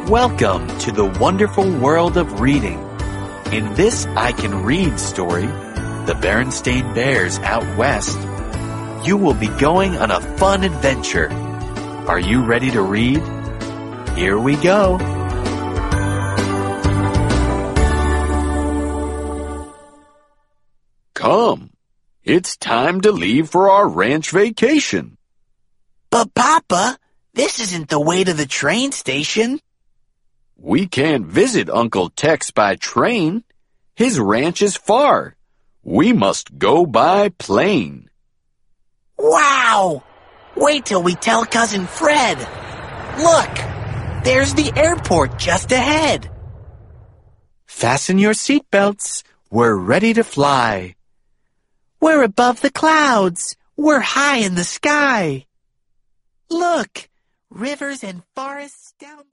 Welcome to the wonderful world of reading. In this I Can Read story, The Berenstain Bears Out West, you will be going on a fun adventure. Are you ready to read? Here we go. Come, it's time to leave for our ranch vacation. But Papa, this isn't the way to the train station. We can't visit Uncle Tex by train. His ranch is far. We must go by plane. Wow! Wait till we tell Cousin Fred. Look, there's the airport just ahead. Fasten your seatbelts. We're ready to fly. We're above the clouds. We're high in the sky. Look, rivers and forests down